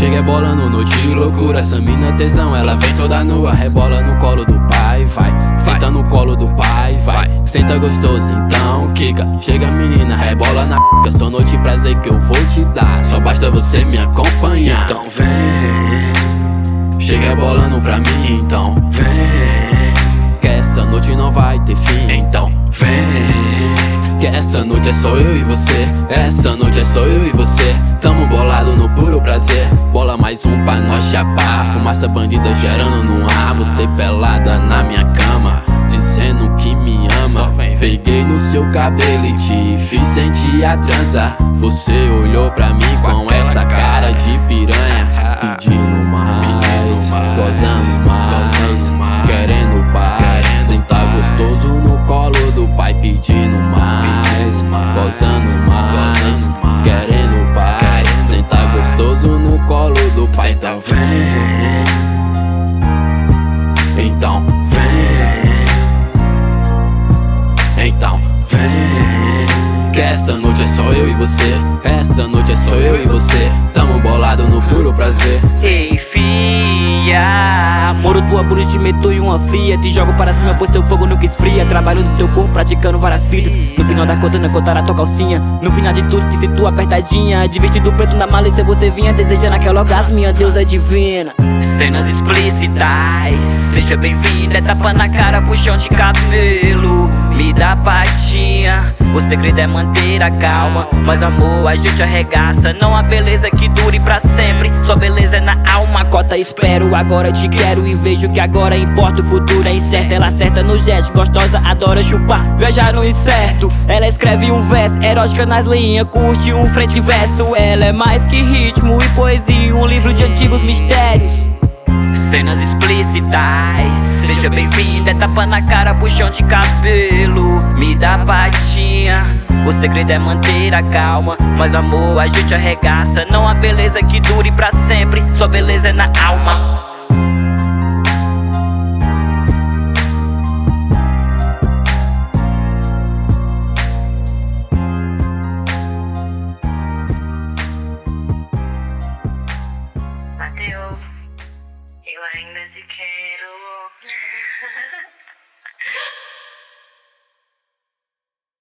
Chega bolando noite de loucura, essa mina tesão, ela vem toda nua. Rebola no colo do pai, vai. Senta no colo do pai, vai. Senta gostoso, então quica. Chega menina, rebola na p***. Só noite prazer que eu vou te dar, só basta você me acompanhar. Então vem, chega bolando pra mim, então vem, que essa noite não vai ter fim. Então vem, que essa noite é só eu e você. Essa noite é só eu e você. Tamo bolado no puro prazer. Bola mais um pra nós chapar. Fumaça bandida gerando no ar. Você pelada na minha cama, dizendo que me ama. Peguei no seu cabelo e te fiz sentir a transar. Você olhou pra mim com essa cara de piranha, pedindo mais, gozando mais, querendo paz. Sentar gostoso no colo do pai, pedindo mais, gozando mais, querendo paz. Sentar gostoso no colo do pai. Então vem, então vem, então vem, que essa noite é só eu e você. Essa noite é só eu e você. Tamo bolado no puro prazer. Ei fia, moro tua bruxa, te meto em uma fria. Te jogo para cima pois seu fogo nunca esfria. Trabalho no teu corpo praticando várias fitas. No final da conta não contará tua calcinha. No final de tudo te situa apertadinha. De vestido preto na malícia você vinha desejando aquela orgasmo, minha deusa divina. Cenas explícitas, seja bem-vinda. É tapa na cara, puxão de cabelo, me dá patinha. O segredo é manter a calma, mas amor a gente arregaça. Não há beleza que dure pra sempre, só beleza é na alma. Cota espero, agora te quero e vejo que agora importa. O futuro é incerto, ela acerta no gesto. Gostosa, adora chupar, viajar no incerto. Ela escreve um verso, erótica nas linhas, curte um frente e verso. Ela é mais que ritmo e poesia, um livro de antigos mistérios. Cenas explícitas, seja bem-vinda. É tapa na cara, puxão de cabelo, me dá patinha. O segredo é manter a calma, mas amor a gente arregaça. Não há beleza que dure pra sempre, só beleza é na alma. Mateus, eu ainda te quero.